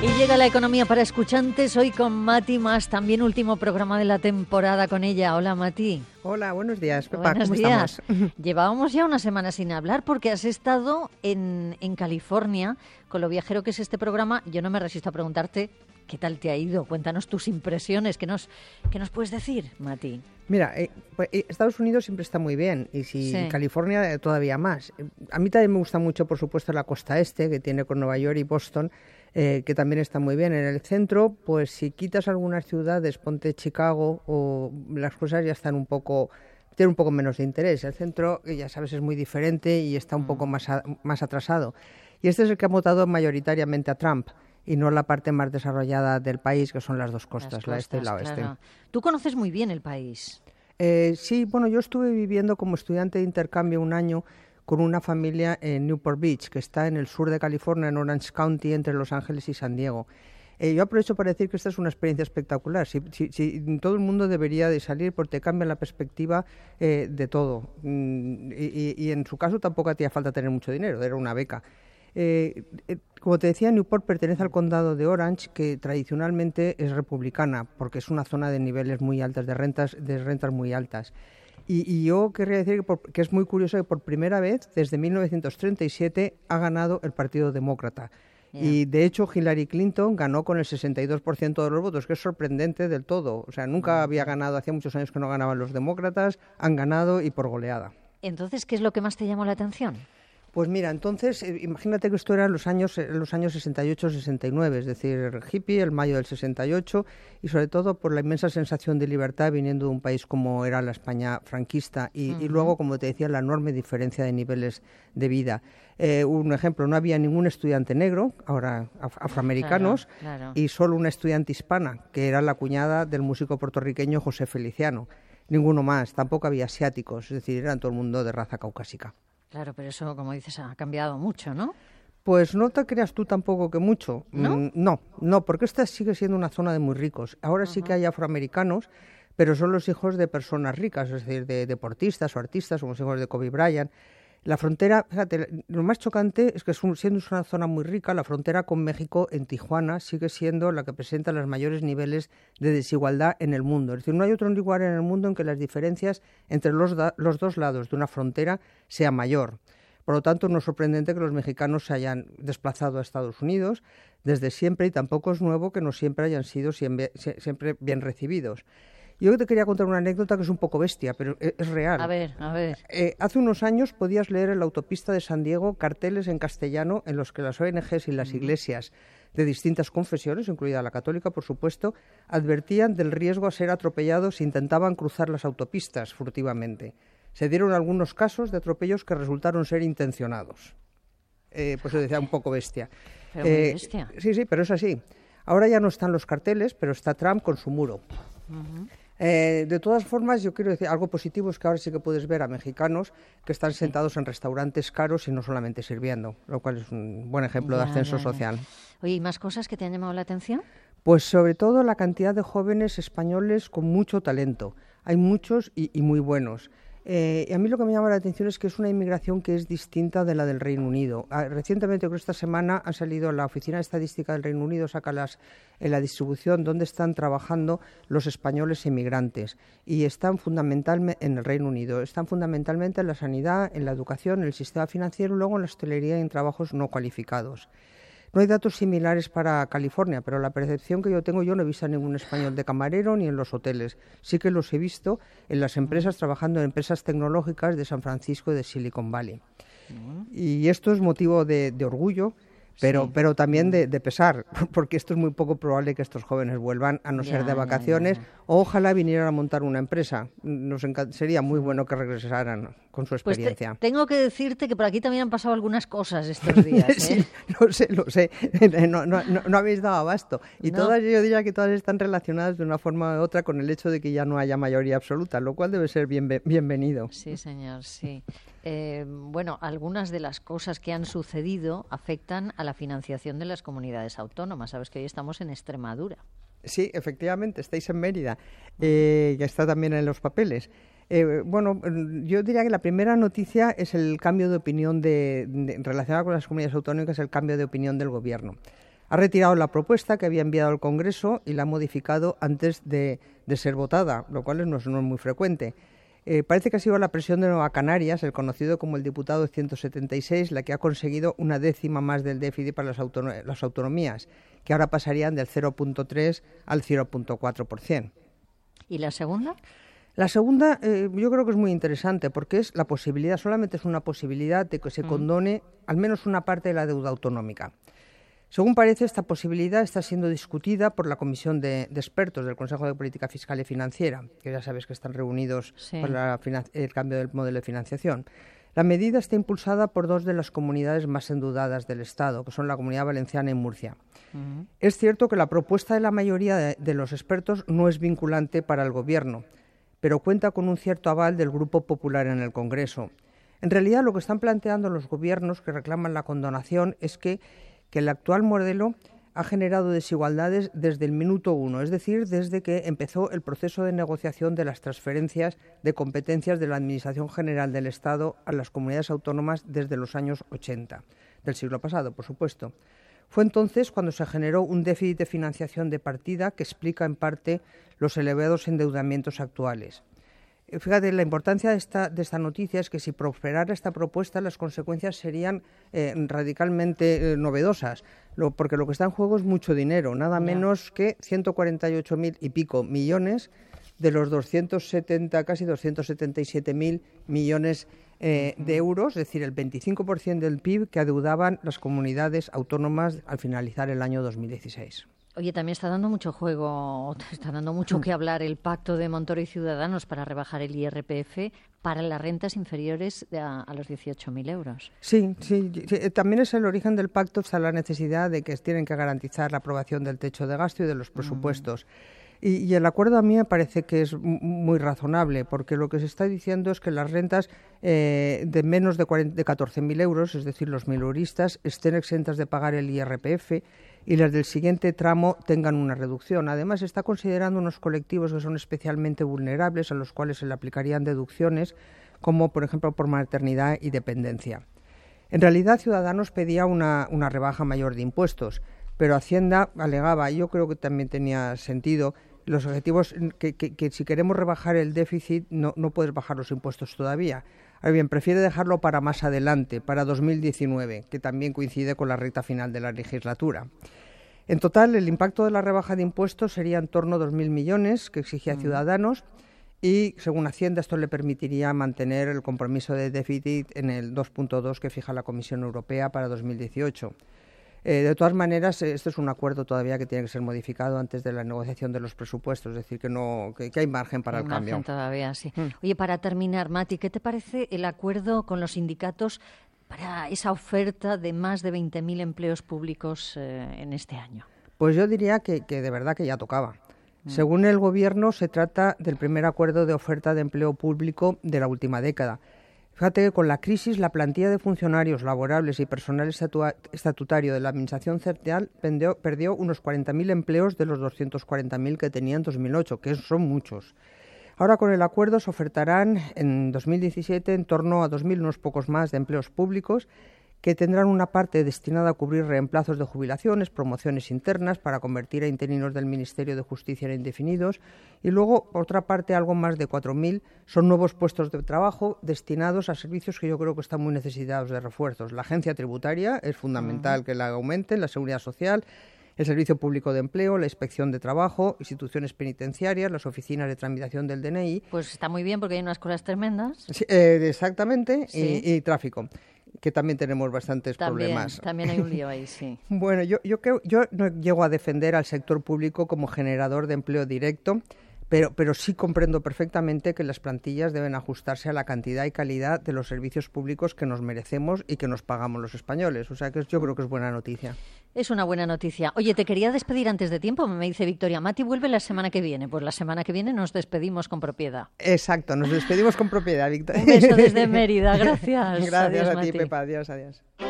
Y llega la economía para escuchantes, hoy con Mati Mas, también último programa de la temporada con ella. Hola, Mati. Hola, buenos días, Pepa. Buenos ¿Cómo días. estamos? Llevábamos ya una semana sin hablar porque has estado en California. Con lo viajero que es este programa, yo no me resisto a preguntarte qué tal te ha ido. Cuéntanos tus impresiones. ¿Qué nos puedes decir, Mati? Mira, Estados Unidos siempre está muy bien y Sí. California todavía más. A mí también me gusta mucho, por supuesto, la costa este, que tiene con Nueva York y Boston, que también está muy bien. En el centro, pues si quitas algunas ciudades, ponte Chicago, o las cosas ya están tienen un poco menos de interés. El centro, ya sabes, es muy diferente y está un poco más atrasado. Y este es el que ha votado mayoritariamente a Trump y no la parte más desarrollada del país, que son las dos costas, la este y la oeste. Claro. Tú conoces muy bien el país. Sí, bueno, yo estuve viviendo como estudiante de intercambio un año con una familia en Newport Beach, que está en el sur de California, en Orange County, entre Los Ángeles y San Diego. Yo aprovecho para decir que esta es una experiencia espectacular. Todo el mundo debería de salir porque te cambia la perspectiva de todo. Y en su caso tampoco hacía falta tener mucho dinero, era una beca. Como te decía, Newport pertenece al condado de Orange, que tradicionalmente es republicana, porque es una zona de niveles muy altos, de rentas muy altas. Y yo querría decir que es muy curioso que por primera vez, desde 1937, ha ganado el Partido Demócrata. Yeah. Y, de hecho, Hillary Clinton ganó con el 62% de los votos, que es sorprendente del todo. O sea, nunca había ganado, hacía muchos años que no ganaban los demócratas, han ganado y por goleada. Entonces, ¿qué es lo que más te llamó la atención? Pues mira, entonces, imagínate que esto era en los años 68-69, es decir, hippie, el mayo del 68, y sobre todo por la inmensa sensación de libertad viniendo de un país como era la España franquista, y luego, como te decía, la enorme diferencia de niveles de vida. Un ejemplo, no había ningún estudiante negro, ahora afroamericanos, claro. Y solo una estudiante hispana, que era la cuñada del músico puertorriqueño José Feliciano. Ninguno más, tampoco había asiáticos, es decir, eran todo el mundo de raza caucásica. Claro, pero eso, como dices, ha cambiado mucho, ¿no? Pues no te creas tú tampoco que mucho. ¿No? No, porque esta sigue siendo una zona de muy ricos. Ahora sí que hay afroamericanos, pero son los hijos de personas ricas, es decir, de deportistas o artistas, como los hijos de Kobe Bryant. La frontera, fíjate, lo más chocante es que siendo una zona muy rica, la frontera con México en Tijuana sigue siendo la que presenta los mayores niveles de desigualdad en el mundo. Es decir, no hay otro lugar en el mundo en que las diferencias entre los dos lados de una frontera sea mayor. Por lo tanto, no es sorprendente que los mexicanos se hayan desplazado a Estados Unidos desde siempre, y tampoco es nuevo que no siempre hayan sido siempre bien recibidos. Yo te quería contar una anécdota que es un poco bestia, pero es real. A ver. Hace unos años podías leer en la autopista de San Diego carteles en castellano en los que las ONGs y las iglesias de distintas confesiones, incluida la católica, por supuesto, advertían del riesgo a ser atropellados si intentaban cruzar las autopistas furtivamente. Se dieron algunos casos de atropellos que resultaron ser intencionados. Pues se decía un poco bestia. Pero muy bestia. Sí, pero es así. Ahora ya no están los carteles, pero está Trump con su muro. De todas formas, yo quiero decir, algo positivo es que ahora sí que puedes ver a mexicanos que están sentados en restaurantes caros y no solamente sirviendo, lo cual es un buen ejemplo de ascenso social. Oye, ¿y más cosas que te han llamado la atención? Pues sobre todo la cantidad de jóvenes españoles con mucho talento. Hay muchos y muy buenos. Y a mí lo que me llama la atención es que es una inmigración que es distinta de la del Reino Unido. Recientemente, creo que esta semana, ha salido la Oficina de Estadística del Reino Unido, saca en la distribución donde están trabajando los españoles inmigrantes. Y están fundamentalmente en el Reino Unido, están fundamentalmente en la sanidad, en la educación, en el sistema financiero y luego en la hostelería y en trabajos no cualificados. No hay datos similares para California, pero la percepción que yo tengo, yo no he visto a ningún español de camarero ni en los hoteles. Sí que los he visto en las empresas, trabajando en empresas tecnológicas de San Francisco y de Silicon Valley. Y esto es motivo de orgullo, pero también de pesar, porque esto es muy poco probable que estos jóvenes vuelvan, a no ser de vacaciones, o ojalá vinieran a montar una empresa. Sería muy bueno que regresaran con su experiencia. Pues tengo que decirte que por aquí también han pasado algunas cosas estos días. Sí, lo sé. No habéis dado abasto. Y todas, yo diría que todas están relacionadas de una forma u otra con el hecho de que ya no haya mayoría absoluta, lo cual debe ser bienvenido. Sí, señor, sí. Bueno, algunas de las cosas que han sucedido afectan a la financiación de las comunidades autónomas. Sabes que hoy estamos en Extremadura. Sí, efectivamente, estáis en Mérida, que está también en los papeles. Bueno, yo diría que la primera noticia es el cambio de opinión relacionada con las comunidades autónomas, el cambio de opinión del gobierno. Ha retirado la propuesta que había enviado al Congreso y la ha modificado antes de ser votada, lo cual no es muy frecuente. Parece que ha sido la presión de Nueva Canarias, el conocido como el diputado 176, la que ha conseguido una décima más del déficit para las autonomías, que ahora pasarían del 0,3 al 0,4%. ¿Y la segunda? La segunda yo creo que es muy interesante porque es la posibilidad, solamente es una posibilidad de que se condone al menos una parte de la deuda autonómica. Según parece, esta posibilidad está siendo discutida por la Comisión de Expertos del Consejo de Política Fiscal y Financiera, que ya sabes que están reunidos para el cambio del modelo de financiación. La medida está impulsada por dos de las comunidades más endeudadas del Estado, que son la Comunidad Valenciana y Murcia. Es cierto que la propuesta de la mayoría de los expertos no es vinculante para el Gobierno, pero cuenta con un cierto aval del Grupo Popular en el Congreso. En realidad, lo que están planteando los gobiernos que reclaman la condonación es que el actual modelo ha generado desigualdades desde el minuto 1, es decir, desde que empezó el proceso de negociación de las transferencias de competencias de la Administración General del Estado a las comunidades autónomas desde los años 80, del siglo pasado, por supuesto. Fue entonces cuando se generó un déficit de financiación de partida que explica en parte los elevados endeudamientos actuales. Fíjate, la importancia de esta noticia es que si prosperara esta propuesta, las consecuencias serían radicalmente novedosas, porque lo que está en juego es mucho dinero, nada menos que 148.000 y pico millones de los 270, casi 277.000 millones de euros, es decir, el 25% del PIB que adeudaban las comunidades autónomas al finalizar el año 2016. Oye, también está dando mucho juego, está dando mucho que hablar el pacto de Montoro y Ciudadanos para rebajar el IRPF para las rentas inferiores a los 18.000 euros. Sí, también es el origen del pacto, está la necesidad de que tienen que garantizar la aprobación del techo de gasto y de los presupuestos. Y el acuerdo a mí me parece que es muy razonable, porque lo que se está diciendo es que las rentas de menos de 14.000 euros, es decir, los mileuristas, estén exentas de pagar el IRPF y las del siguiente tramo tengan una reducción. Además, se está considerando unos colectivos que son especialmente vulnerables, a los cuales se le aplicarían deducciones, como por ejemplo por maternidad y dependencia. En realidad, Ciudadanos pedía una rebaja mayor de impuestos, pero Hacienda alegaba, y yo creo que también tenía sentido, los objetivos que si queremos rebajar el déficit no puedes bajar los impuestos todavía. Ahora bien, prefiere dejarlo para más adelante, para 2019, que también coincide con la recta final de la legislatura. En total, el impacto de la rebaja de impuestos sería en torno a 2.000 millones que exigía Ciudadanos y, según Hacienda, esto le permitiría mantener el compromiso de déficit en el 2,2 que fija la Comisión Europea para 2018. De todas maneras, este es un acuerdo todavía que tiene que ser modificado antes de la negociación de los presupuestos, es decir, que hay margen para el cambio. Hay margen todavía, sí. Oye, para terminar, Mati, ¿qué te parece el acuerdo con los sindicatos para esa oferta de más de 20.000 empleos públicos en este año? Pues yo diría que de verdad que ya tocaba. Según el Gobierno, se trata del primer acuerdo de oferta de empleo público de la última década. Fíjate que con la crisis la plantilla de funcionarios laborables y personal estatutario de la Administración Central perdió unos 40.000 empleos de los 240.000 que tenía en 2008, que son muchos. Ahora con el acuerdo se ofertarán en 2017 en torno a 2.000, unos pocos más, de empleos públicos que tendrán una parte destinada a cubrir reemplazos de jubilaciones, promociones internas para convertir a interinos del Ministerio de Justicia en indefinidos y luego, por otra parte, algo más de 4.000 son nuevos puestos de trabajo destinados a servicios que yo creo que están muy necesitados de refuerzos. La agencia tributaria es fundamental que la aumenten, la seguridad social, el Servicio Público de Empleo, la Inspección de Trabajo, instituciones penitenciarias, las oficinas de tramitación del DNI. Pues está muy bien porque hay unas colas tremendas. Sí, exactamente, sí. Y tráfico, que también tenemos bastantes problemas. También hay un lío ahí, sí. Bueno, yo no llego a defender al sector público como generador de empleo directo, pero sí comprendo perfectamente que las plantillas deben ajustarse a la cantidad y calidad de los servicios públicos que nos merecemos y que nos pagamos los españoles. O sea, que yo creo que es buena noticia. Es una buena noticia. Oye, te quería despedir antes de tiempo, me dice Victoria. Mati vuelve la semana que viene. Pues la semana que viene nos despedimos con propiedad. Exacto, nos despedimos con propiedad, Victoria. Un beso desde Mérida, gracias. Gracias adiós, a ti, Mati. Pepa. Adiós.